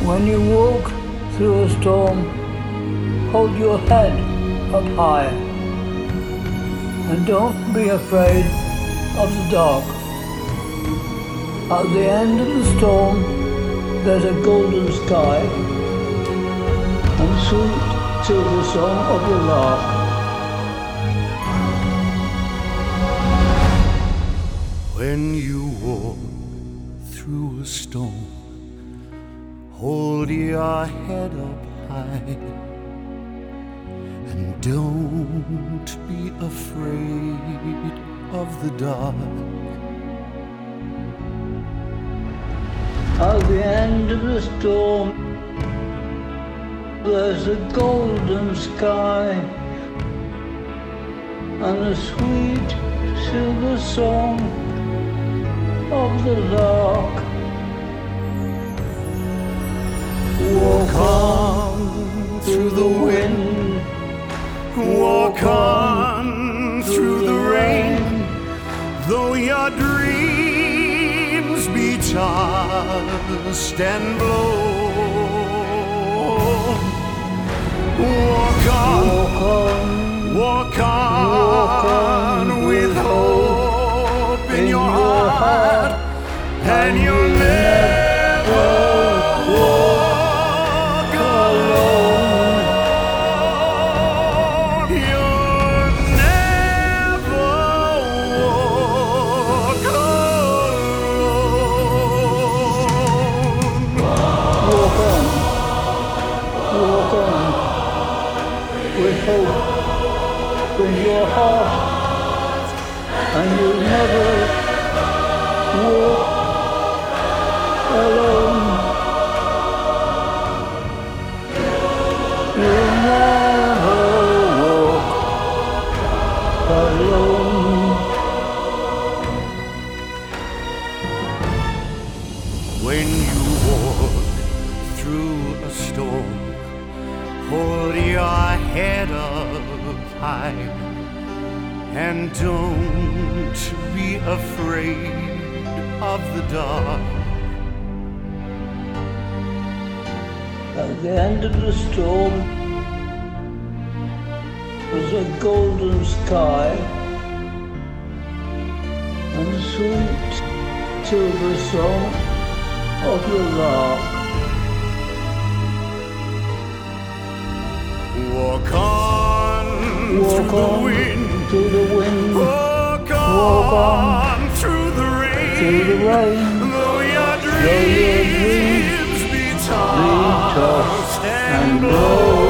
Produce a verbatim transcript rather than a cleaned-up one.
When you walk through a storm, hold your head up high, and don't be afraid of the dark. At the end of the storm, there's a golden sky and sweet silver song of the lark. When you walk through a storm, hold your head up high, and don't be afraid of the dark. At the end of the storm, there's a golden sky and a sweet silver song of the lark. Walk on through the wind, walk on through the rain, though your dreams be tossed and blown. Walk on, Walk on, walk on, walk on with hope in your heart, and you'll never walk alone. You'll never walk alone. walk on, walk on, with hope in your heart, and you'll never walk alone. You'll never walk alone. When you walk through a storm, hold your head up high, and don't be afraid of the dark. At the end of the storm was a golden sky and a sweet silver song of the lark. Walk on Walk through the on wind, through the wind, walk on, walk on through the rain, through the rain, though your though your dreams dreams be be tossed tossed and and blown.